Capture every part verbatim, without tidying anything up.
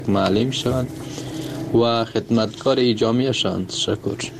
معلم شوند و خدمتکار جامعه شوند. تشکر.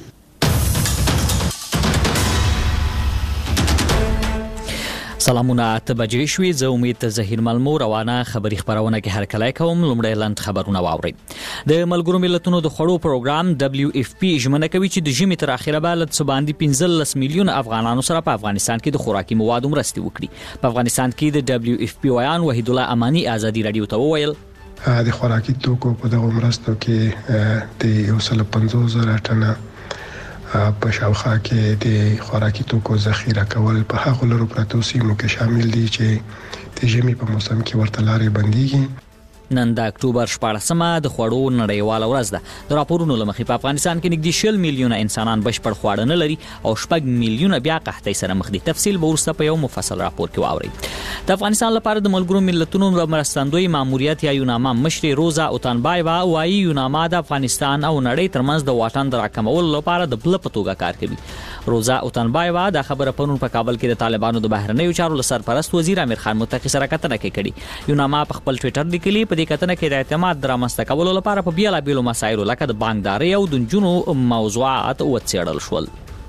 سلامونه، ته بجې شوې. زه امید ته زهیر ملمو روانه خبري خبرونه کې هرکلی کوم. لومړی لاند خبرونه واورئ. د ملګرو ملتونو د خوړو پروګرام دبليو اف پی ژمنه کوي چې د ژمي تر اخره به له څه باندې پنځلس میلیون افغانانو سره په افغانستان کې د خوراکي موادو مرستې وکړي. په افغانستان کې د دبليو اف پی ویان وحید الله امانی ازادي رادیو ته وویل د خوراکي توکو په دغه مرستو کې د یو سل پنځوس زره ټنه په شاوخوا کې د خوراکي توکو ذخیره کول په هغو لرو پرتو سیمو کې شامل دي چې د ژمي په موسم کې ورته لارې بنديږي. نن د اکتوبر شپاړسمه د خوړو نړیواله ورځ ده. د راپورونو له مخې په افغانستان کې نږدې شل میلیونه انسانان بشپړ خواړه نه لري او شپږ میلیونه بیا قحطۍ سره مخ دي. تفصیل به وروسته په یو مفصل راپور کې واورئ. د افغانستان لپاره د ملګرو ملتونو مرستندوی ماموریت یا یوناما مشر روزا اوتانبایوا وايي یوناما د افغانستان او نړۍ ترمنځ د واټن د راکمولو لپاره د بل په توګه کار کوي. روزا اوتانبایوا د خبره پرون په کابل کې د طالبانو د بهرنیو چارو سرپرست وزیر امیر خان متقی سره کتنه کړې. یوناما په خپل ټوئیټر لیکلي په دې کتنه کې د اعتماد درامسته کولو لپاره په بیلا بیلو مسایلو لکه د بانکداري او د جنو موضوعات وڅېړل شول.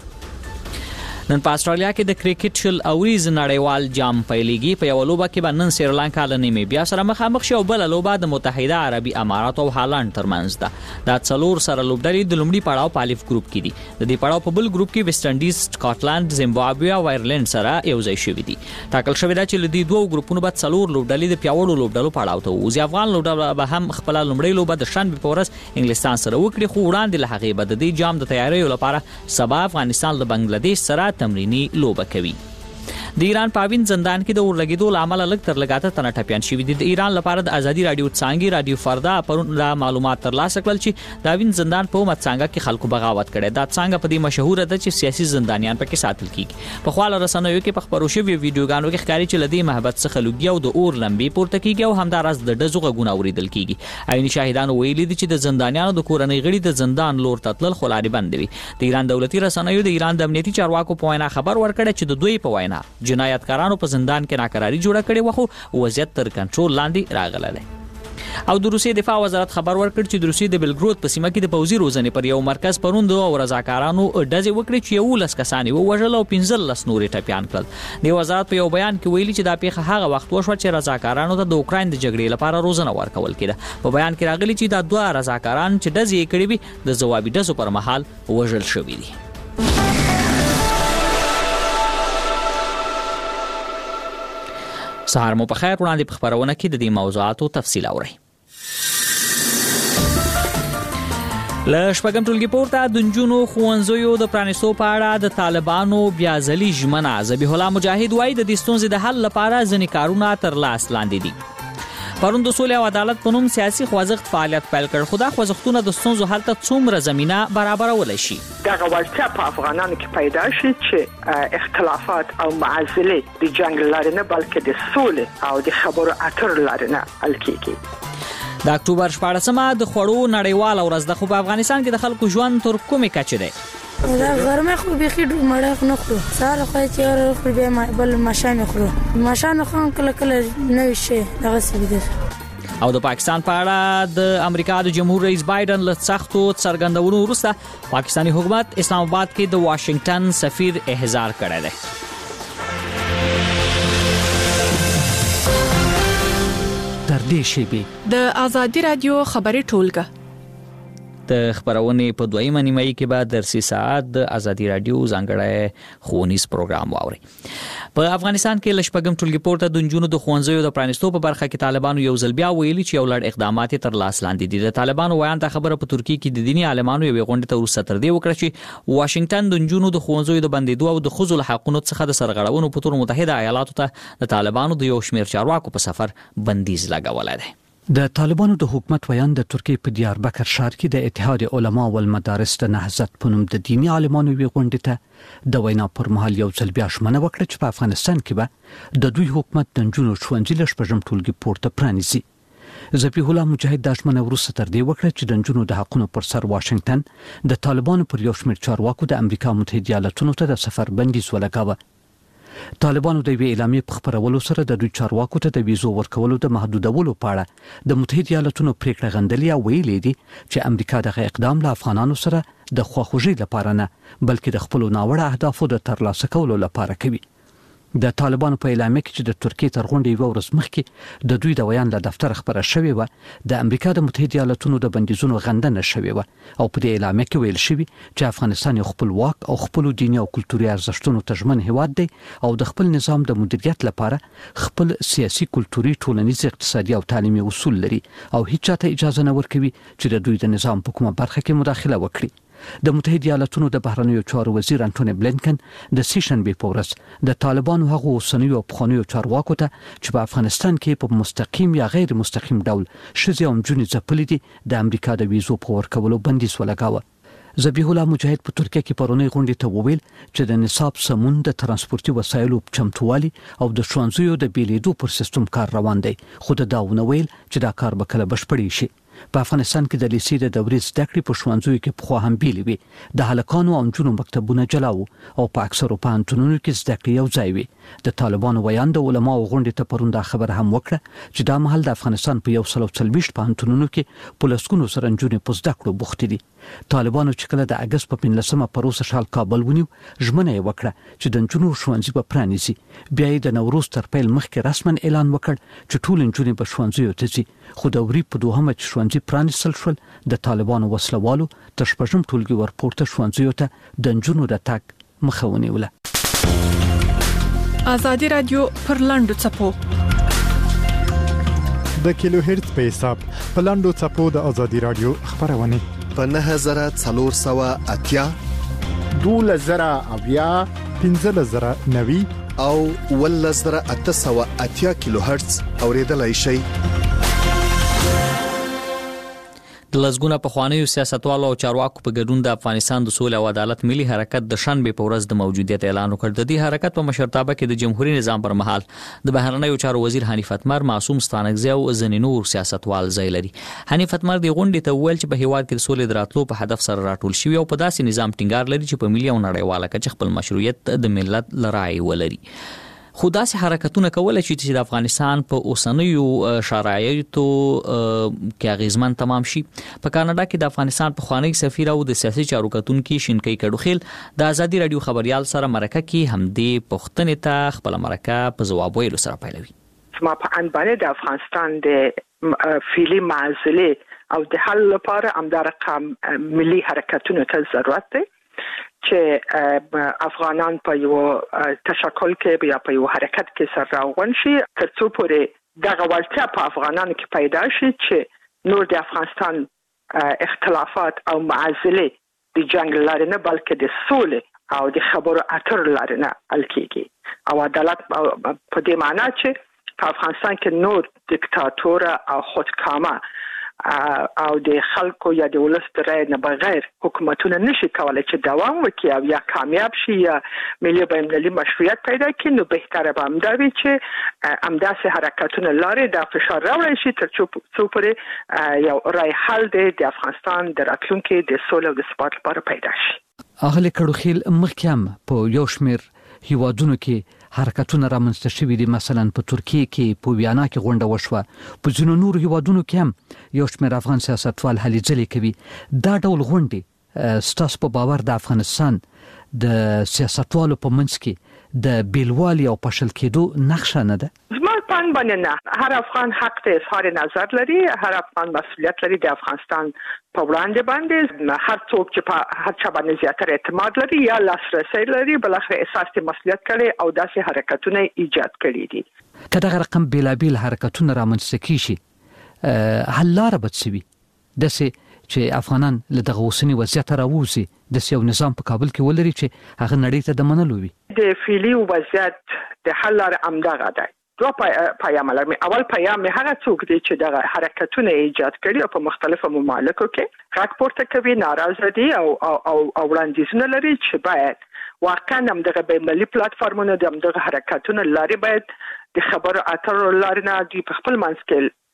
نن په استرالیا کې د کرکټ شل اوریز نړیوال جام پیلېږي. په یو لوبه کې به نن سریلانکا له نیمیبیا سره مخامخ شي او بل لوبه د متحده عربي امارات او هالند ترمنځ ده. دا څلور سره لوبډلې د لومړي پړاو په الف ګروپ کې دي. د دې پړاو په بل ګروپ کې ویسټ انډیز، سکاټلند، زیمبابوې او آیرلند سره یو ځای شوي دي. ټاکل شوی دا چې له دې دوه ګروپونو به څلور لوبډلې د پیاوړو لوبډلو پړاو ته وځي. افغان لوبډله به هم خپل لومړی لوبه د شنبه په ورځ انګلستان سره وکړي، خو وړاندې له هغې به د دې جام د تیاریو لپاره سبا افغانستان له بنگلاديش سره تمرینی لوبه کوي. د ایران په وین زندان کې د اورلګیدو لامل لږ تر لږه تنه ټپيان شوي دي. د ایران لپاره د ازادي رادیو څنګه رادیو فردا پرون را معلومات ترلاسه کړل چې د وین زندان په مت څنګه کې خلکو بغاوت کړي. دا څنګه په دې مشهور ده چې سیاسي زندانیان پکې ساتل کیږي. په خواله رسنیو کې په خبرو شوی ویډیوګانو کې ښکاري چې لدی محبت څخه لوګي او د اور لمبي پورته کیږي او همدارس د دزو غږونه اوریدل کیږي. عیني شاهدانو ویلي دي چې د زندانیانو د کورنۍ غړي د زندان لور تتل خلاري بند دي. د ایران دولتي رسنیو د ایران د امنیتي چارواکو په وینا خبر ورکړی چې د دوی په وینا جنایتکارانو په زندان کې ناکراری جوړه کړې و، خو وضعیت تر کنټرول لاندې راغلی. او د روسیې دفاع وزارت خبر ورکړ چې د روسیې د بلګرود په سیمه کې د پوځي روزنې پر یو مرکز پروند او رضاکارانو ډزې وکړې چې یو لس کسان ووژل او پنځلس نورې ټپيان کړل. د وزارت په یو بیان کې ویلي چې دا پیښه هغه وخت وشوه چې رضاکارانو ته د اوکراین د جګړې لپاره روزنه ورکول کېده. په بیان کې راغلي چې دا دوه رضاکاران چې ډزې یې کړې وي د ځوابي ډزو پر مهال وژل شوي دي. سهار مو په خیر. وړاندې په خبرونه کې د دې موضوعاتو تفصیل اورئ. له شپږم ټولګي پورته د نجونو ښوونځیو د پرانیستو په اړه د طالبانو بیا ځلي ژمنه. ذبیح الله مجاهد وایي د دې ستونزې د حل لپاره ځینې کارونه تر لاس لاندې دي. پرون د سولې او عدالت په نوم سیاسي خوځښت فعالیت پیل کړ، خو دا خوځښتونه د ستونزو حل ته څومره زمینه برابرولای شي؟ دغه وړتیا په افغانانو کې پیدا شي چې اختلافات او معضلې د جنگ لارې نه بلکې د سولې او د خبرو اترو لارې نه حل کیږي. د اکتوبر شپاړسمه د خوړو نړیواله ورځ ده، خو په افغانستان کې د خلکو ژوند تر کومې کچې دی؟ دا غرمه خو بيخي ډوډۍ مړه نه خورو، سهار خو چې اور خو به بل ماشان خورو، ماشان خو کله کله نه شي دغه سوي. او د پاکستان په اړه د امریکا د جمهور رئیس بایدن له سختو څرګندونو وروسته پاکستاني حکومت اسلام آباد کې د واشنگټن سفیر احضار کړی دی. تر دې شیبې د ازادي رادیو خبري ټولګه د خبرونې په دویمه نیمایي کې به درسي ساعت د ازادي رادیو ځانګړی ښوونیز پروګرام واوري. په افغانستان کې له شپږم ټولګي پورته د نجونو د ښوونځیو د پرانیستو په برخه کې طالبانو یو ځل بیا ویلي چې یو لړ اقدامات تر لاس لاندې دي. د طالبانو ویان ته خبره په ترکیه کې د دیني عالمانو یوې غونډې ته وروسته تر دې وکړه چې واشنگټن د نجونو د ښوونځیو د بندېدو او د ښځو له حقونو څخه د سرغړونو په تور متحده ایالاتو ته د طالبانو د یو شمېر چارواکو په سفر بندیز لګولی دی. د طالبانو د حکومت ویان د ترکیه په دیاربکر ښار کې د اتحاد علما او المدارس د نهضت په نوم د دیني عالمانو وی غونډې ته د وینا پر مهال یو ځل بیا ژمنه وکړه چې په افغانستان کې به د دوی حکومت د نجونو ښوونځي له شپږم ټولګي پورته پرانیزي. ذبیح الله مجاهد د ژمنه وروسته تر دې وکړه چې د نجونو د حقونو پر سر واشنگټن د طالبانو پر یو شمېر چارواکو د امریکا متحده ایالاتونو ته د سفر بندیز ولګاوه. طالبانو د وی اعلامیې په خبرولو سره د دوی چارواکو ته د ویزو ورکولو د محدودولو په اړه د متحده ایالاتونو پریکړه غندلې او ویلي دي چې امریکا دغه اقدام له افغانانو سره د خواخوږي لپاره نه بلکې د خپل ناوړه اهدافو د ترلاسه کولو لپاره کوي. د طالبانو په اعلامیه کې چې د ترکیې تر غونډې یو ورځ مخکې د دوی د ویان له دفتر خبره شوې و د امریکا د متحده ایالاتونو د بندیزونو غندنه شوې و او په دې اعلامیه کې ویل شوی چې افغانستان یو خپلواک او خپل دیني او کلتوري ارزښتونو ته ژمن هیواد دی او د خپل نظام د مدیریت لپاره خپل سیاسي کلتوري ټولنیز اقتصادي او تعلیمي اصول لري او هیڅ چاته اجازه نه ورکوي چې د دوی د نظام په کومه برخه کې مداخله وکړي. د متحده ایالاتونو د بهرنیو چارو وزیر انټونی بلینکن د سیشنبې په ورځ د طالبانو هغو اوسنیو او پخوانیو چارواکو ته چې په افغانستان کې په مستقیم یا غیر مستقیم ډول ښځې او نجونې ځپلې دي د امریکا د ویزو په ورکولو بندیز ولګاوه. ذبیح الله مجاهد په ترکیه کې پرونی غونډې ته وویل چې د نصاب سمون د ترانسپورتي وسایلو چمتووالي او د ښوونځیو د بیلیدو پر سیستم کار روان دی خو دا ونه ویل چې دا کار به کله بشپړ شي. په افغانستان کې د لیسې د دورې زده کړې په ښوونځیو کې پخوا هم بیلې وي د هلکانو او نجونو مکتبونه جلا وو او په اکثرو پوهنتونونو کې زده کړې یو ځای وي. د طالبانو ویان د علماو غونډې ته پرون دا خبر هم وکړه چې دا مهال د افغانستان په یو سل او څلوېښت پوهنتونونو کې په لسګونو سره نجونې په زده کړو بوختې دي. طالبانو چې کله د اګست په پنځلسمه پروسه شال کابل ونیو ژمنه یې وکړه چې د نجونو ښوونځي به پرانیزي. بیا یې د نوروز تر پیل مخکې رسما اعلان وکړ چې ټول نجونې به ښوونځیو ته ځي خو د وري په دوهمه چې ښوونځي پرانیستل شول د طالبانو وسلوالو تر شپږم ټولګي ورپورته ښوونځیو ته د نجونو د تګ مخه ونیوله. ازادي رادیو پر لاندو چپو د کیلو هرتز په حساب په لاندو چپو د ازادي رادیو خبرونه په نه زره څلور سوه اتیا دوله زره اویا پنځه زره نوي او ول زره اته سوه اتیا کیلو هرتز اوریدلای شي. د لزګونه په خوانیو سیاستوالو او چارواکو په ګډون د افغانستان د سولې او عدالت ملي حرکت د شنبې په ورځ د موجودیت اعلان وکړ. د دې حرکت په مشرتابه کې د جمهوریت نظام پر مهال د بهرنیو چارو وزیر حنیف اتمر، معصوم ستانکزی او ځینې نور سیاستوال ځای لري. حنیف اتمر د غونډې ته وویل چې په هیواد کې د سولې دراتلو په هدف سره راټول شوی او په داسې نظام ټینګار لري چې په ملي او نړیواله کچه خپل مشروعیت د ملت لرای ولري. خو داسې حرکتونه کولای شي چې د افغانستان په اوسنیو شرایطو کې اغیزمن تمام شي. په کاناډا کې د افغانستان په خوانی سفیر او د سیاسي چارو کتونکو شینکۍ کډوخیل د ازادي رادیو خبريال سره مرکه کې همدې پښتنې ته خپل مرکه په جواب ویلو سره پیلوي. ما په ان باندې د افغانستان د فعلی معزله او د حل لپاره امدار رقم ملي حرکتونو ته ضرورت دی چې افغانان په یو تشکل کې یا په یو حرکت کې سره راغون شي ترڅو پورې دغه ولټه په افغانانو کې پیدا شي چې نور د افغانستان اختلافات او معزله د جنگ لاره نه بلکې د سولې او د خبرو اترو لاره نه حل کیږي او عدالت په دې معنی چې په افغانستان کې نور دیکتاتور او خودکامه او د خلکو یا د ولس د رای نه بغیر حکومتونه نشي کولای چې دوام وکړي او یا کامیاب شي یا ملي بین‌المللي مشروعیت پیدا کړي. نو بهتره به همدا وي چې همداسې حرکتونه لارې د فشار راوړی شي تر څو پورې یو رای حل د افغانستان د راتلونکي د سولې او د ثبات لپاره پیدا شي. اهل کډوخیل مخکې په یو شمیر هیوادونو کې حرکتونه رامنځته شوي دي. مثلا په ترکیه کې په ویانا کې غونډه وشوه، په ځینو نورو هیوادونو کې هم یو شمېر افغان سیاستوال هلې ځلې کوي. دا ډول غونډې ستاسو په باور د افغانستان د سیاستوالو په منځ کې د بیلوالي او پاشل کېدو نقشه نه ده؟ زما په باندې نه. هر افغان حق ته اظهار نظر لري، هر افغان مسؤلیت لري د افغانستان په وړاندې باندې. هر څوک چې په هر چا باندې زیاتره اعتماد لري یا لاسرسي لري بل اخر احساس د مسؤلیت کړي او داسې حرکتونه ایجاد کړي دي. کله رقم بیلابیل حرکتونه رامنځته کیږي حل لاره بچوي دسه چې افغانان له دغه اوسنی وضعیت راووزي د یو نظام په کابل کې ولري چې هغه نړۍ ته د منلو وي. د فعلی وضعیت د حل لاره امدغه ده. دو پیام لرم. اول پیام هغه څوک دی چې دغه حرکتونه ایجاد کړي او په مختلفو ممالکو کې غږ پورته کوي، ناراضه دي او او او وړاندیزونه لري چې باید واقعا هم دغه بین‌المللي پلیټفارمونه د دغه حرکتونو لاري باید د خبرو اترو لاري نه دی په خپل منځ کې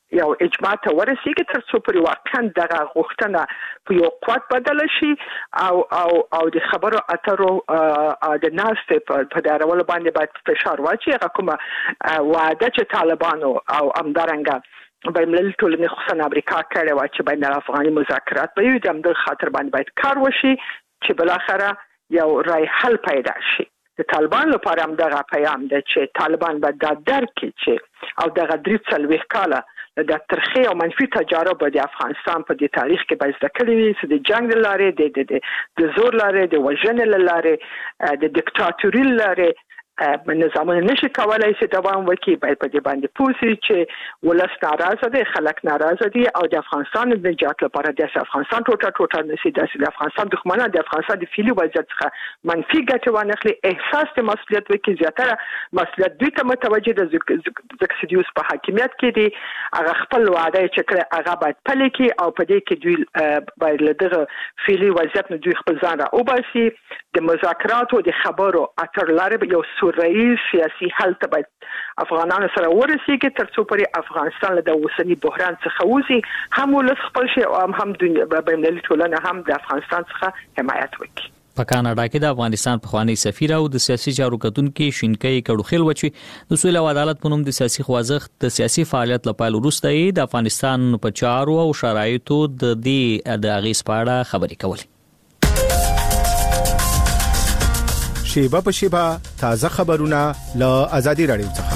یو اجماع ته ورسیږي تر څو پر واقعا دغه غوښتنه په یو قوت بدل شي او او او د خبرو اترو د ناست په دارول باندې باید فشار واچي. هغه کومه وعده چې طالبانو او امدارنګه بین المللي ټولنې خصوصا امریکا کړې و چې بین الافغاني مذاکرات به وي، د همدغه خاطر باندې باید کار وشي چې بالاخره یو رای حل پیدا شي. د طالبان لپاره هم دغه پیغام دی چې طالبان به دا درک کړي چې او دغه درې څلوېښت کاله د ترخی او منفي تجارب د افغانستان په دې تاریخ کې به زده کړي وي چې د جنگ لاره د د زور لاره د وژنې لاره د دیکتاتوري لاره نظامونه نشي کولای چې دوام وکړي. باید په دې باندې پوه چې ولس ناراضه دي، خلک ناراضه دي او د افغانستان د نجات لپاره د افغانستان ټوټه ټوټه نشي د افغانستان دښمنان د افغانستان د فعلي وضعیت څخه منفي ګټه وانخلي، احساس د مسؤلیت وکړي، زیاتره مسؤلیت دوی ته متوجه د ځکه چې دوی په حاکمیت کې دي. هغه خپل وعده چې کړه هغه باید پلي کړي او په دې کې دوی باید له دغه فعلي وضعیت نه دوی خپل ځان را وباسي. د مذاکراتو د خبرو اتر لاره یو رئیس سیاسي حل ته باید افغانانو سره ورسیږي تر څو پرې افغانستان له د اوسنی بحران څخه وځي، هم ولس خپل شي او هم دنیا بین المللي ټولنه هم د افغانستان څخه حمایت وکړي. په کاناډا کې د افغانستان پخوانی سفیر او د سیاسي چارو کتونکو شینکۍ کډوخیل وچی د سولې او عدالت په نوم د سیاسي خوځښت د سیاسي فعالیت لپاره وروسته د افغانستان په چارو او شرایطو د دې د اغیز په اړه خبرې کولې. شیبه په شیبه تازه خبرونه له آزادي رادیو څخه.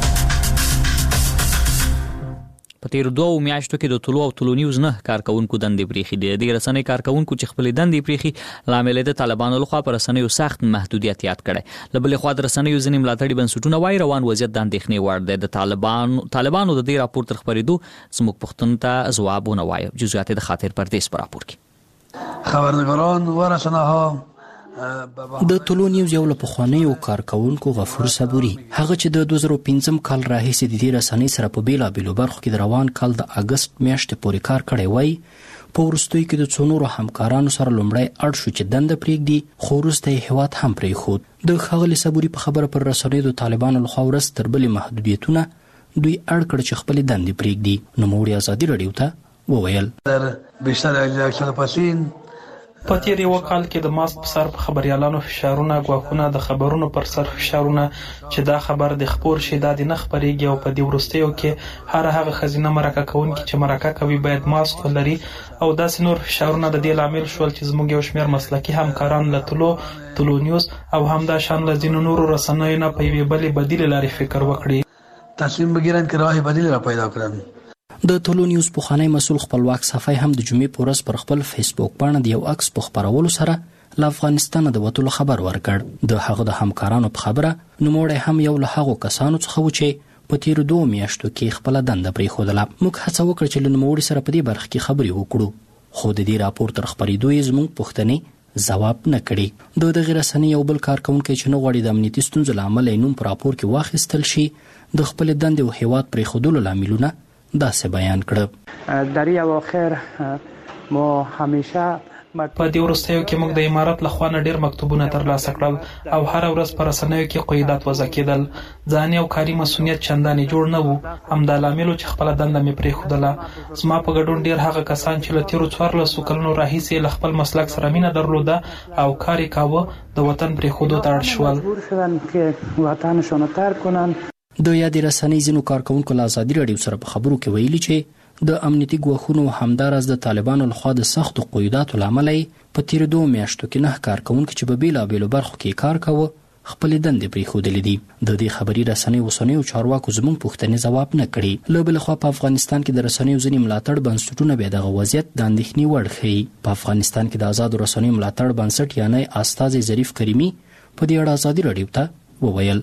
په تیر دوه میاشتو کې د طلوع او طلوع نیوز نه کارکونکو دندې پریخي دي. د رسنۍ کارکونکو چې خپل دندې پریخي لامل د طالبانو لخوا پر رسنیو سخت محدودیت یاد کړي. لبلې خوا د رسنیو ځینې ملاتړي بنسټونه وايي روان وضعیت د اندېښنې وړ دی. د طالبان طالبانو د دې راپور تر خبرېدو زموږ پښتون ته ځوابونه وایي. جزئیات د خاطر پردیس پر راپور کې خبرنگاران و رسناها د طلوع نیوز یو له پخوانیو کارکونکو غفور صبوري هغه چې د دوه زره پنځم کال راهیسې د دې رسنۍ سره په بیلابېلو برخو کې د روان کال د اګست میاشتې پورې کار کړی وای، په وروستیو کې د څو نورو همکارانو سره لومړی اړ شو چې دنده پرېږدي، خو وروسته یې هېواد هم پرېښود. د ښاغلي صبوري په خبره پر رسنیو د طالبانو لخوا ورځ تر بلې محدودیتونه دوی اړ کړ چې خپلې دندې پرېږدي. نوموړي ازادي راډیو ته وویل بیشتر اکثر پسین په تیر یو کال کې د ماسک په سر په خبريالانو فشارونه، غواخونه د خبرونو پر سر فشارونه چې دا خبر د خبر شي د نه خبريږي او په دې ورستیو کې هر هغه خزینه مرکه کوونکي چې مرکه کوي باید ماسک ولري او داس نور فشارونه د دې لامل شول چې زموږ یو شمېر مسلکي همکاران له طلوع طلوع نیوز او همدا شان له ځینو نورو رسنیو نه په یوې بلې بدیل لارې فکر وکړي، تصمیم بګیرن چې راه بدیل را پیدا کړم. د طلوع نیوز پخوانی مسؤل خپلواک صفای هم د جمعې په ورځ پر خپل فیسبوک باندې د یو عکس په خبرولو سره له افغانستان د وټولو خبر ورکړ. د هغه د همکارانو په خبره نوموړی هم یو له هغو کسانو څخه و چې په تیر دوه میاشتو کې خپل دنده پرېښودله. موږ هڅه وکړه چې له نوموړي سره په دې برخه کې خبرې وکړو، خو د دې راپور تر خبرېدو یې زموږ پوښتنې ځواب نه کړي. د دغې رسنۍ یو بل کارکونکی چې نه غواړي د امنیتي ستونزو له امله یې نوم په راپور کې واخیستل شي د خپلې دندې او هېواد پرېښودلو لاملونه داسې بیان کړ. در این اواخر ما همیشه په دې وروستیو کې موږ د امارات له خوا نه ډېر مکتوبونه ترلاسه کړل او هر ورځ په رسنیو کې قیودات وضع کېدل. ځاني او کاري مسؤلیت چندانې جوړ نه وو، همدا لامل چې خپله دنده مې پرېښودله. زما په ګډون ډېر هغه کسان چې له تېرو څوارلسو کلونو راهیسې له خپل مسلک سره مینه درلوده او کار یې کاوه د وطن پرېښودو ته اړ شول. مجبور شدن که وطنشون ترک کنن. د یادې رسنۍ ځینو کارکونکو له ازادي راډیو سره په خبرو کې ویلي چې د امنیتي ګواښونو همداراز د طالبانو لخوا د سختو قیوداتو له امله په تېرو دوه میاشتو کې نه کارکونکي چې په بېلابېلو برخو کې کار کاوه خپلې دندې پرېښودلې دي. د دې خبري رسنۍ اوسنیو چارواکو زموږ پوښتنې ځواب نه کړي. له بلې خوا په افغانستان کې د رسنیو ځینې ملاتړ بنسټونه بیا دغه وضعیت د اندېښنې وړ ښیي. په افغانستان کې د آزادو رسنیو ملاتړ بنسټ یعنی استازی ظریف کریمي په دې اړه ازادي راډیو ته وویل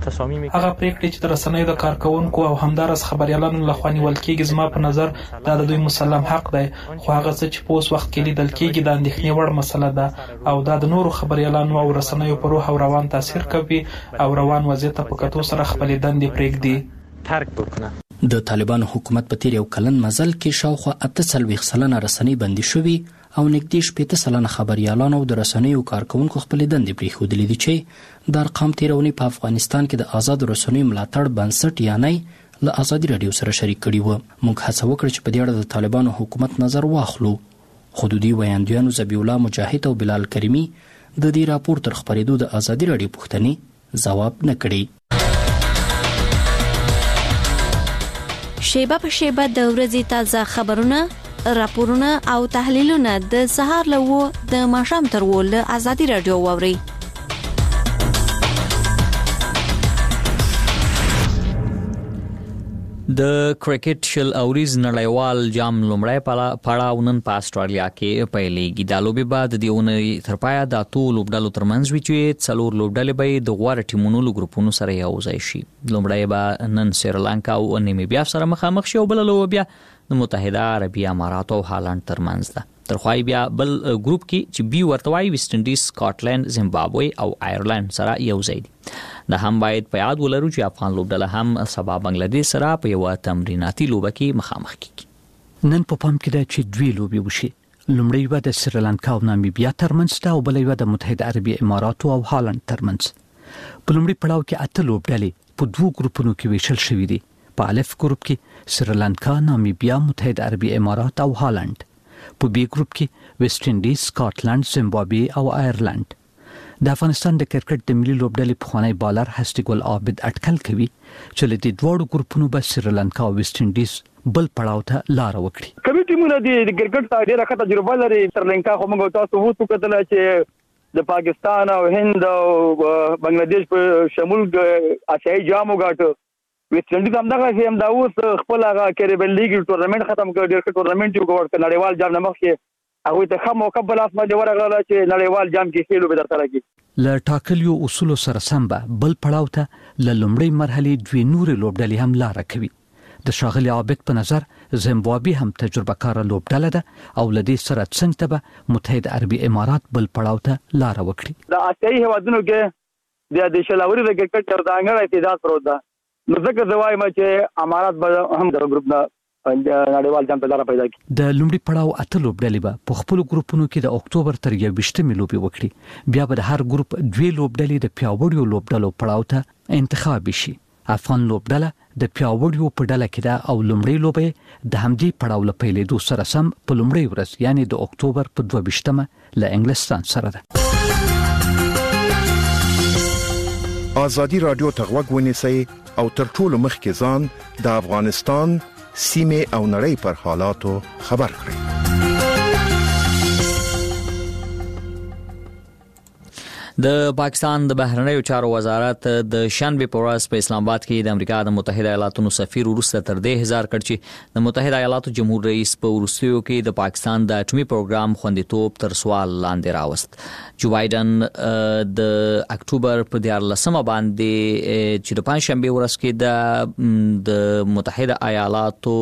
هغه پریکړې چې د رسنیو د کارکونکو او همدارس خبريالانو لخوا نیول کېږي زما په نظر دا د دوی مسلم حق دی، خو هغه څه چې په اوس وخت کې لیدل کېږي د اندېښنې وړ مسله ده او دا د نورو خبريالانو او رسنیو په روح او روان تاثیر کوي او روان وضعیت په کتو سره خپلې دندې پرېږدي ترک وکړه. د طالبانو حکومت په تیر یو کلن مزل کې شاوخوا اته څلوېښت سلنه رسنۍ بندي شوي او نږدې شپېته سلنه خبريالانو او د رسنیو کارکونکو خپلې دندې پرېښودلې دي چې د ارقام تېرونې په افغانستان کې د آزادو رسنیو ملاتړ بنسټ یعنی له ازادي رادیو سره شریک کړي وو. موږ هڅه وکړه چې په دې اړه د طالبانو حکومت نظر واخلو. حدودي ویاندویانو ذبیح الله مجاهد او بلال کریمي د دې راپور تر خبرېدو د ازادي رادیو پوښتنې ځواب نه کړي. شیبه په شیبه د ورځې تازه خبرونه، راپورونه او تحلیلونه د سهار له وو د ماښام تر وو له ازادي رادیو واوري. د کرکټ شل اوریز نړیوال جام لومړی پړاو نن په استرالیا کې پیلېږي. دا لوبې به د دې اونۍ تر پایه د اتو لوبډلو ترمنځ وي چې څلور لوبډلې به د غوره ټیمونو له ګروپونو سره یو ځای شي. لومړی به نن سریلانکا او نیمیبیا سره مخامخ شي او بله لوبه بیا د متحده عربي اماراتو او هالند ترمنځ ده. ترخوای بیا بل ګروپ کې چې بي ورته وایي ویسټ انډیز، سکاټلند، زیمبابوې او آیرلند سره یو ځای دي. دا هم باید په یاد ولرو چې افغان لوبډله هم سبا بنگلادیش سره په یو تمریناتي لوبه کې مخامخ کیږي. نن په پام کې ده چې دوی لوبې وشي. لومړی به د سریلانکا او نامیبیا ترمنځ ده او بل یو د متحده عربي اماراتو او هالند ترمنځ. په لومړي پړاو کې اته لوبډلې په دوو ګروپونو کې ویشل شوې دي. په الف ګروپ کې سریلانکا، نامیبیا، متحده عربي امارات او هالند. په بي ګروپ کې ویسټ انډیز، سکاټلند، زیمبابوې او آیرلند. د افغانستان د کرکټ د ملي لوبډلې پخوانی بالر هستي ګل عابد اټکل کوي چې له دې دوړو ګروپونو به سریلانکا او ویسټ انډیز بل پړاو ته لار وکړي. کبي ټیمونه د کرکټ ته ډیره ښه تجربه لري. سریلانکا خو موږ تاسو وو کتل چې د پاکستان او هند او بنگلاديش په شمول آسیایي جام وګاټو. ویسټ انډیز هم دغه هم دا اوس خپل هغه کریبن لیګ ټورنمنت ختم کړ. ډیر ښه ټورنمنت یو ګورته نړیوال جام نه مخکې هغه ته خمو قبل اسمه دی ورغله چې نړیوال جام کې خېلو به درته راځي. ل ټاکلیو اصول سره سم به بل پړاو ته ل لومړی مرحله دوی نور لوبډلې هم لار کوي. د شاغلي عابد په نظر زیمبابوې هم تجربه کار لوبډله ده او لدې سره څنګه ته به متحده عربي امارات بل پړاو ته لار وکړي. د آسیایي هیوادونو کې د شلاوري د کرکټ تر ځانګړی تعداد پروت ده. نو ځکه زوای ما چې امارات به هم د ګروپ نه نړیوال جام ته لار پیدا کړي. د لومړي پړاو اته لوبډلې به په خپل ګروپونو کې د اکتوبر تر یوویشتمې لوبې وکړي. بیا به د هر ګروپ دوی لوبډلې د پیاوړیو لوبډلو پړاو ته انتخاب شي. افغان لوبډله د پیاوړیو په ډله کې ده او لومړی لوبې د همدې پړاو له پیلېدو سره سم په لومړی ورځ یعنی د اکتوبر په دوه ویشتمه له انګلستان سره ده. ازادي رادیو ته غوږ ونیسئ او تر ټولو مخکې ځان د افغانستان سیمه او نړۍ پر حالاتو خبر کړئ. د پاکستان د بهرنیو چارو وزارت د شنبه په ورځ په اسلام آباد کې د امریکا د متحده ایالاتو سفیر وروسته تر دې هزار کړ چې د متحده ایالاتو جمهور رئیس په وروستیو کې د پاکستان د اټومي پروګرام خوندیتوب تر سوال لاندې راوست. جو بایدن د اکتوبر په دیارلسمه باندې چې د پنځشنبه ورځ کې د د متحده ایالاتو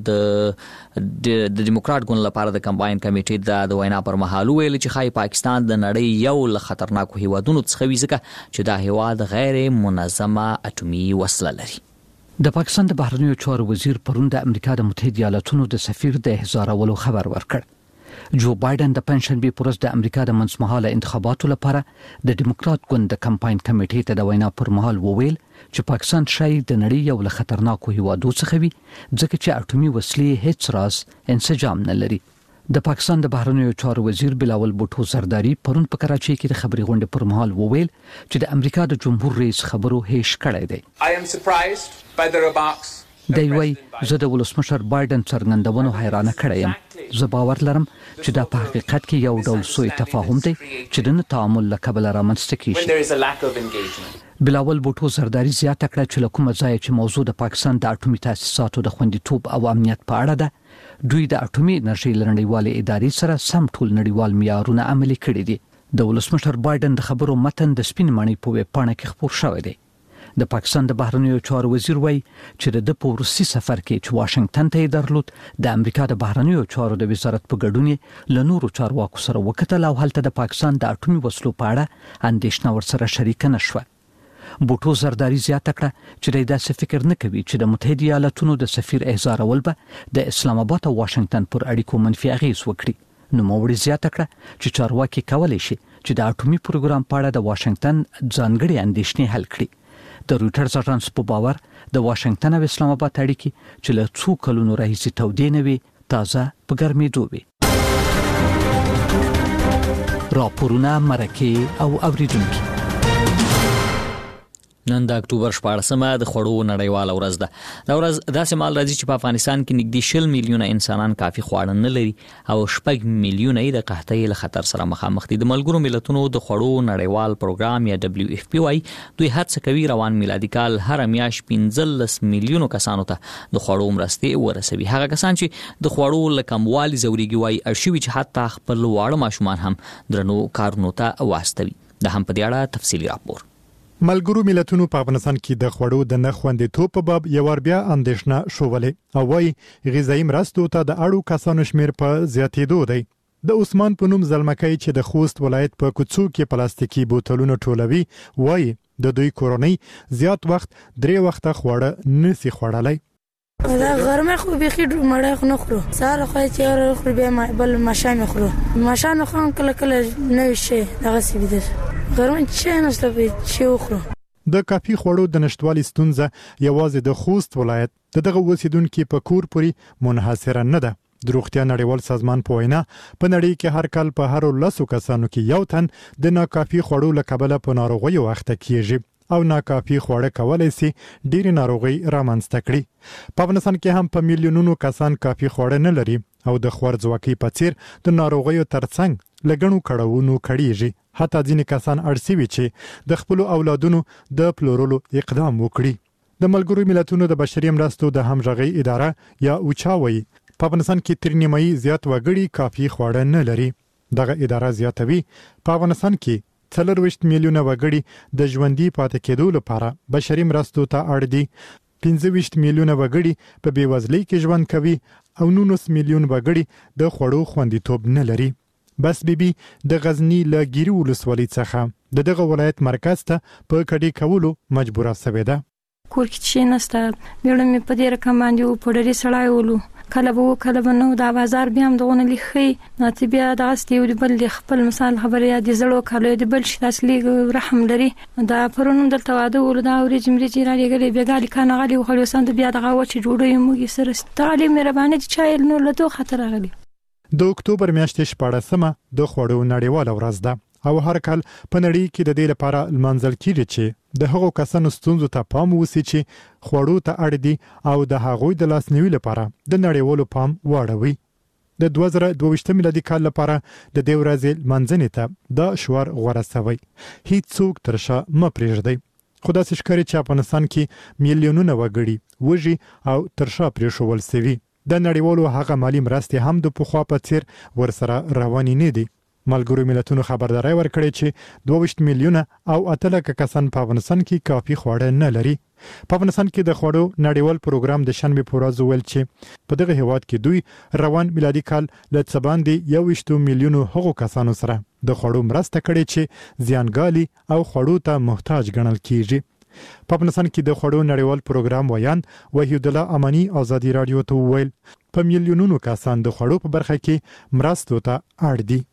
د د دیموکرات ګوند لپاره د کمباین کمیټې د وینا پر مهال ویل چې خای پاکستان د نړۍ یو له خطرناکو هیوادونو څخه وي ځکه چې دا هیواد غیر منظمه اټومي وسله لري. د پاکستان د بهرنیو چارو وزیر پرون د امریکا د متحده ایالاتونو د سفیر د احضارولو خبر ورکړ. جو بایدن د پنځشنبه پر ورځ د امریکا د منځمهاله انتخاباتو لپاره د دیموکرات ګوند د کمپاین کمیټې ته د وینا پر مهال وویل چې پاکستان شاید د نړۍ یو له خطرناکو هیوادو څخه وي ځکه چې اټومي وسلې هیڅ راز انسجام نه لري. د پاکستان د بهرنیو چارو وزیر بلاول بوټو زرداری پرون په کراچۍ کې د خبري غونډې پر مهال وویل چې د امریکا د جمهور رئیس خبرو هیڅ کړی دی. I am surprised by the remarks. دی وای زه د ولسمشر بایدن څرګندونو حیرانه کړی یم. زه باور لرم چې دا په حقیقت کې یو ډول سوء تفاهم دی چې د نه تعامل له کبله رامنځته کیږي. بلاول بوټو زرداری زیاته کړه چې له کومه ځایه چې موضوع د پاکستان د اټومي تاسیساتو د خوندیتوب او امنیت په اړه ده دوی د اټومي انرژي لنډیوالې ادارې سره سم ټول نړیوال معیارونه عملي کړي دي. د ولسمشر بایدن د خبرو متن د سپین مڼې په ویب پاڼه کې خپور شوی دی. د پاکستان د بهرنیو چارو وزیر وای چې د پوروسي سفر کې چې واشنگټن ته درلود د امریکا د بهرنیو چارو د وزارت په ګډون له نورو چارواکو سره وکتل او هلته د پاکستان د اټومي وسلو په اړه اندېښنه ورسره شریک نه شوه. بوټو زرداری زیاته کړه چې دا څه فکر نه کوي چې د متحده ایالاتونو د سفیر احضارول به د اسلام آباد او واشنگټن پر اړیکو منفي اغیز وکړي. نو موړي زیاته کړه چې چارواکي کولای شي چې د اټومي پروګرام په اړه د واشنگټن ځانګړي اندېښنې حل کړي. د رويټرز اژانس په باور د واشنگټن او اسلام آباد اړیکې چې له څو کلونو راهیسې تودې نه وي تازه په ګرمېدو وي. راپورونه مرکه او اوریدونکو. نن د اکتوبر شپاړسمه د خوړو نړیواله ورځ ده. دا ورځ داسې مال راځي چې په افغانستان کې نږدې شل میلیونه انسانان کافي خواړه نه لري او شپږ میلیونه یې د قحطۍ له خطر سره مخامخ دي. د ملګرو ملتونو د خوړو نړیوال پروګرام یا دبليو اف پی وايي دوی هڅه کوي روان میلادي کال هر میاشت پنځلس میلیونه کسانو ته د خوړو مرستې ورسوي. هغه کسان چې د خوړو له کموالي ځوريږي وايي ارشوي چې حتی خپل واړه ماشومان هم درنو کارونو ته واستوي. د هم په دې اړه تفصیلي راپور. ملګرو ملتونو په افغانستان کې د خوړو د نه خوندیتوب په باب یو ور بیا اندېښنه شولې او وايي غذایی مرستو ته د اړو کسانو شمیر په زیاتېدو دی. د عثمان په نوم زلمکۍ چې د خوست ولایت په کوڅو کې پلاستیکي بوتلونه ټولوي وايي د دوی کورنۍ زیات وخت درې وخته خواړه نسی خوړلای. دا غرمه خو بيخي مړه خو نه خورو ساره خو چې اور خو به ما بل ماشام خورو ماشام خو کله کله نه شي دغه سی بيدر غرمه چې نه ستوي چې خورو. د کافي خوړو د نشټوالي ستونزه یوازې د خوست ولایت دغه اوسیدونکو په کور پورې منحصره نه ده. د روغتیا نړیوال سازمان په وینا په نړۍ کې هر کال په هر لسو کسانو کې یو تن د ناکافي خوړو له کبله په ناروغۍ وخت کېږي او ناکافي خواړه کولای شي ډېری ناروغي رامنځته کړي. په افغانستان کې هم په میلیونونو کسان کافي خواړه نه لري او د خوارځواکۍ په څیر د ناروغیو ترڅنګ لګڼو کړهونو کړيږي. حتی ځینې کسان اړسوي چې د خپل اولادونو د پلورلو اقدام وکړي. د ملګرو ملتونو د بشري مرستو د همغږي اداره یا اوچاوي په افغانستان کې تر نیمایي زیات وګړي کافي خواړه نه لري. دغه اداره زیاتوي په افغانستان کې څلورویشت میلیونه وګړي د ژوندۍ پاتې کېدو لپاره بشري مرستو ته اړ دي. پنځه ویشت میلیونه وګړي په بیوزلۍ کې ژوند کوي او نولس میلیون وګړي د خوړو خوندیتوب نه لري. بس بیبي د غزنی له ګیري ولسوالۍ څخه د دغه ولایت مرکز ته په کډې کولو مجبوره شوې ده. کور کې چې نسته بیړم په دې رقم باندې په ډېری سړای ولو کله وو کله بنو دا بازار بیا هم دغه لخي ناتي بیا د استي بل خپل مثال خبره دي زړو کله دی بل شي اصلي رحم لري دا پرونم دلته واده ول دا اوري جمري چې را لګلې بیګالي کنه غلي خو سند بیا دغه و چې جوړې موږ سره تعلیم مهرباني چې چایل نو له دوه خطر غلي. د اکتوبر میاشتې شپاړسمه د خوړو نړیواله ورځ ده او هر کال په نړۍ کې د دې لپاره لمانځل کیږي چې د هغو کسانو ستونزو ته پام وسی چې خوړو ته اړ دي او د هغوی د لاسنیوي لپاره د نړیوالو پام واړوي. د دوه زره دوه ویشت میلادي کال لپاره د دې ورځې لمانځنې ته د شوار غوړه سوی هیڅ څوک ترشا م پرېږدي. خدا سي ښکاري چې افغانستان کې میلیونونه وګړي وږي او ترشا پرېښول سوي. د نړیوالو هغه مالی مرستې هم د پخوا په څیر ورسره روانې نه دي. ملګرو ملتونو خبرداري ورکړې چې دوه ویشت میلیونه او اته لکه کسان په افغانستان کې کافي خواړه نه لري. په افغانستان کې د خوړو نړیوال پروګرام د شنبه په ورځ ویل چې په دغه هیواد کې دوی روان میلادي کال له څه باندې یو ویشت میلیونو هغو کسانو سره د خوړو مرسته کړې چې زیانګالي او خوړو ته محتاج ګڼل کیږي. په افغانستان کې د خوړو نړیوال پروګرام ویان وحید الله امانی ازادي رادیو ته ویل په میلیونونو کسان د خوړو په برخه کې مرستو ته اړ دي.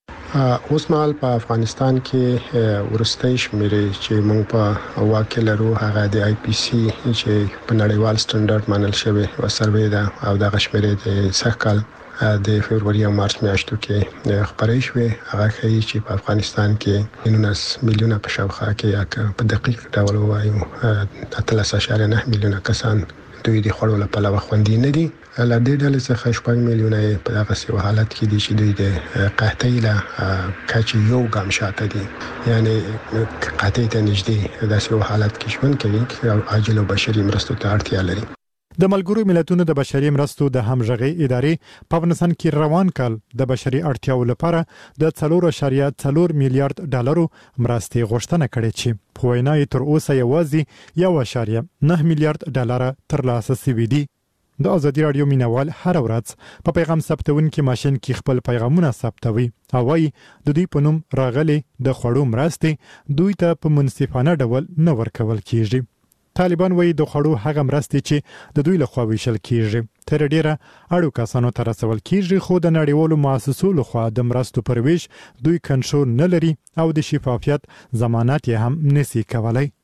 اوس مهال په افغانستان کې ورستۍ شمیرې چې موږ په واقع لرو هغه د آی پی سی چې په نړیوال سټنډرډ منل شوی او سروې ده او د شمیرې د سږکال د فبرवरी او مارچ میاشتو کې خبرې شوې هغه ښیي چې په افغانستان کې نولس میلیونه په شاوخوا کې یا په دقیق ډول وایو اتلس اعشاریه نه میلیونه کسان دوی د خوړو لپاره خوندي نه دي. له دې ډلې څخه شپږ میلیونه په دغه سیو حالت کې دي چې دوی د قحطۍ له کچې یو ګام شاته دي یعنی قحطۍ ته نږدې د سیو حالت کې ژوند کوي او عاجل او بشري مرستو ته اړتیا لري. د ملګرو ملتونو د بشري مرستو د همغږي ادارې په افغانستان کې روان کال د بشري اړتیاو لپاره د څلور اعشاریه څلور میلیارډ ډالرو مرستې غوښتنه کړې چې په وینا یې تر اوسه یوازې یو اعشاریه نه میلیارډ ډالر ترلاسه شوي دي. د ازادي رادیو مینوال هر ورځ په پیغام ثبتونکو ماشين کې خپل پیغامونه ثبتوي او وايي د دوی په نوم راغلي د خوړو مرستې دوی ته په منصفانه ډول نه ورکول کیږي. طالبان وایي د خوړو هغه مرستې چې د دوی لخوا ویشل کیږي تر ډیره اړو کسانو ته رسول کیږي خو د نړیوالو مؤسسو لخوا د مرستو پر ویش دوی کنټرول نه لري او د شفافیت ضمانت یې هم نشي کولای.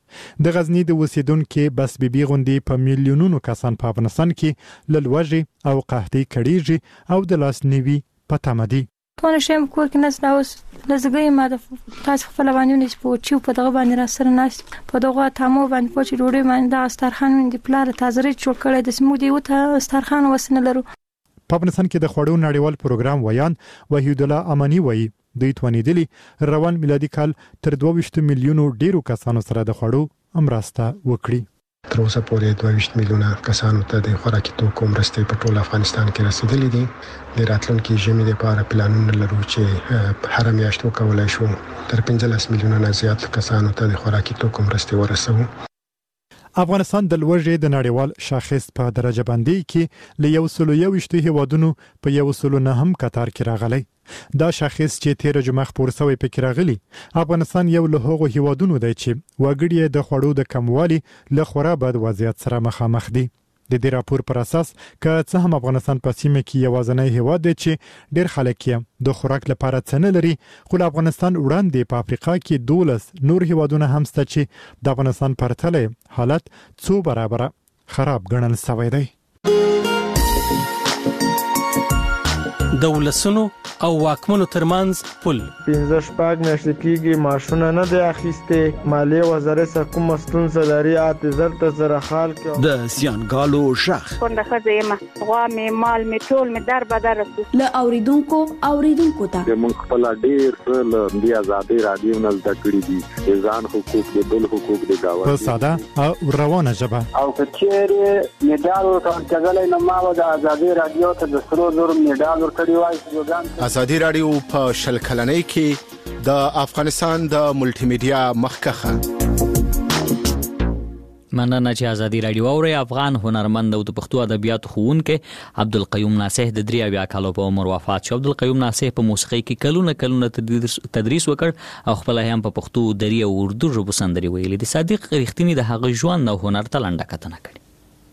د غزنی د اوسیدونکو بس بیبي غوندي په میلیونونو کسان په افغانستان کې للوجي او قحطي کړيږي او د لاس نیوي په تمدي په نشم کور کې نس دا اوس لزګي ما د تاسو خپل باندې نس په چیو په دغه باندې را سره ناس په دغه تامو باندې په چی ډوډۍ باندې د استرخان دی پلار تازه جوړ کړی د سمو دی وته استرخان وسنه لرو. په افغانستان کې د خوړو نړیوال پروګرام ویان وحید الله امانی وایي دوی توانیدلی روان میلادي کال تر دوه ویشت میلیونو ډیرو کسانو سره د خوړو امراسته وکړي. تر اوسه پورې دوه ویشت میلیونه کسانو ته د خوراکي توکو مرستې په ټول افغانستان کې رسیدلې دي. د راتلونکي ژمي لپاره پلانونه لرو چې هر میاشت وکولای شو تر پنځلس میلیونه نه زیات کسانو ته د خوراکي توکو مرستې ورسوو. افغانستان د لوږې د نړیوال شاخص په درجه بندي کې له یو سل یو ویشت هیوادونو په یو سل نه هم قطار کې راغلی. دا شاخص چې تیر جمعه خبر شوی پکې راغلی. افغانستان یو له هغو هیوادونو دی چې وګړي د خوړو د کموالي له خورا بد وضعیت سره مخامخ دي. د دې راپور پر اساس که څه هم افغانستان په سیمه کې یوازینی هیواد دی چې ډېر خلک یې د خوراک لپاره څه نه لري، خو افغانستان وړاندې په افریقا کې دولس نور هیوادونه هم شته چې د افغانستان پرتله حالت څو برابره خراب ګڼل شوی دی. د ولسونو او واکمنو ترمنځ پل پنځه شپږ میاشتې کېږي معاشونه نه دی اخیستې. مالیې وزارت څخه کومه ستونزه لري اته زر ته زره خال کې د زیانګالو شخ کونډه ښځه یم، غوا مې مال مې ټول مې در بدر رسو له اوریدونکو اوریدونکو ته موږ خپل ډېر څه له دې آزادۍ رادیو نه زده کړي دي، د ځان حقوق د بل حقوق د گاوه په ساده او روانه ژبه. او کچېرې میډال ورکړل نو ما د آزادۍ رادیو ته د سرو زر میډال ورکړی وای. آزادي رادیو په شل کلنۍ کې د افغانستان د ملټي میډیا مخکخه مننه چې آزادي رادیو اوري. افغان هنرمند او د پښتو ادبیاتو ښوونکی عبدالقیوم ناصح د درې اویا کالو په عمر وفات شو. عبدالقیوم ناصح په موسیقۍ کې کلونه کلونه تدریس وکړ او خپل هم په پښتو، دری او اردو ژبو سندرې ویلې دي. صادق رښتینی د هغه ژوند او هنر ته لنډه کتنه کړې.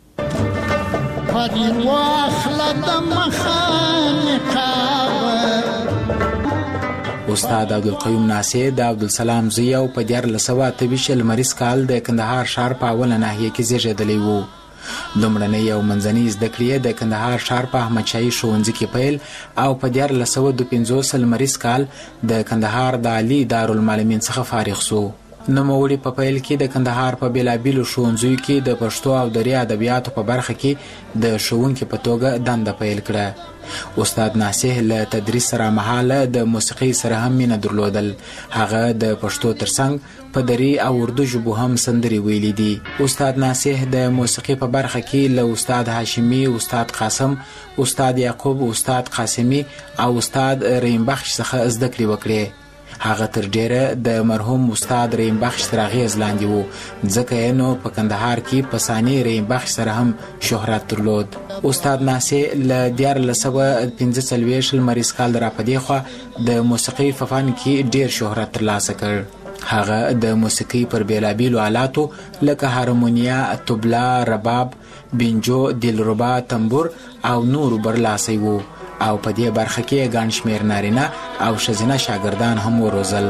استاد عبدالقیوم ناصح د عبدالسلام زوی او په دیار لسوه تبیش لمریز کال د کندهار ښار په اوله ناحیه کې زیږېدلی وو. لومړنۍ او منځنۍ زده کړې د کندهار ښار په احمدشاهي ښوونځي کې پیل او په دیار لسوه دوه پنځوس لمریز کال د کندهار د عالي دارالمعلمین څخه فارغ شو. نوموړي په پیل کې د کندهار په بیلابیلو ښوونځیو کې د پښتو او دري ادبیاتو په برخه کې د ښوونکي په توګه دنده پیل کړه. استاد ناصح له تدریس سره مهاله د موسیقۍ سره هم مینه درلودل. هغه د پښتو ترڅنګ په دري او اردو ژبو هم سندرې ویلي دي. استاد ناصح د موسیقۍ په برخه کې له استاد هاشمي، استاد قاسم، استاد یعقوب، استاد قاسمي او استاد رحیم بخش څخه زده کړې وکړې. هغه تر ډیره د مرحوم استاد رحیم بخش تر اغیز لاندې وو، ځکه یې نو په کندهار کې په ثاني رحیم بخش سره هم شهرت درلود. استاد ناصح له دیارلس سوه پنځه څلوېښت لمریز کال را په دې خوا د موسیقۍ په فن کې ډیر شهرت ترلاسه کړ. هغه د موسیقۍ پر بیلابیلو آلاتو لکه هارمونیا، طبله، رباب، بینجو، دلربا، تنبور او نورو برلاسی وو او په دې برخه کې ګڼ شمېر نارینه او ښځینه شاګردان هم وروزل.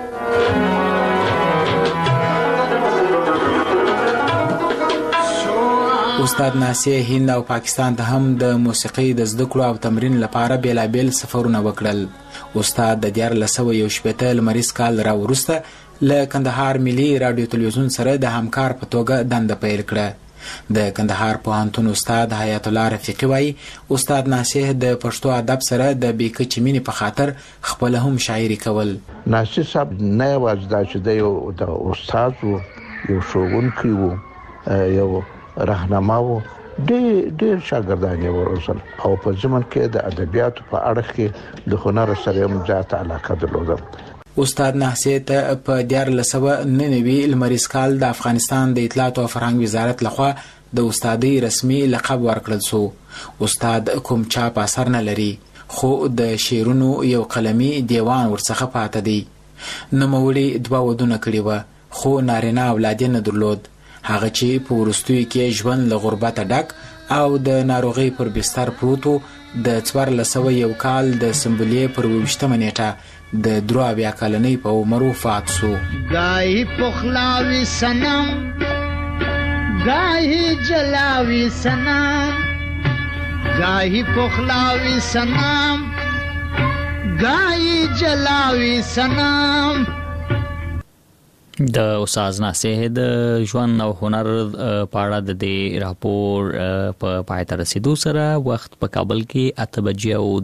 استاد ناصح هند او پاکستان ته هم د موسیقۍ د زده کړو او تمرین لپاره بیلابیل سفرونه وکړل. استاد د دیارلس سوه یو شپېته لمریز کال را وروسته له کندهار ملي راډیو تلویزیون سره د همکار په توګه دنده پیل کړه. د کندهار پوهنتون استاد حیات الله رفیقي وایي استاد ناصح د پښتو ادب سره د بې کچې مینې په خاطر خپل هم شاعري کول. ناصح صاحب نه یوازې دا چې دی یو د استاد و، یو ښوونکی و، یو راهنما و، ډېر ډېر شاګردان یې وروزل او په ضمن کې د ادبیاتو په اړه کې د هنر سره هم زیاته علاقه درلوده. استاد ناصح ته په دیارلس سوه نهه نوي لمریز کال د افغانستان د اطلاعات او فرهنګ وزارت لخوا د استادۍ رسمي لقب ورکړل شو. استاد کوم چاپ اثر نه لري، خو د شعرونو یو قلمي دیوان ورڅخه پاته دی. نوموړي دوه ودونه کړي وه، خو نارینه اولاد یې نه درلود. هغه چې په وروستیو کې ژوند له غربته ډک او د ناروغۍ پر بستر پروت و د څوارلس سوه یو کال د سنبلې پر اوویشتمه نیټه د درې اویا کلنۍ په عمر وفات شو. گاهی پخلاوی سنم گاهی جلاوی سنم گاهی پخلاوی سنم گاهی جلاوی سنم. د استاد ناصح د ژوند او هنر په اړه د دې راپور په پای ته رسیدو سره وخت په کابل کې اته بجې او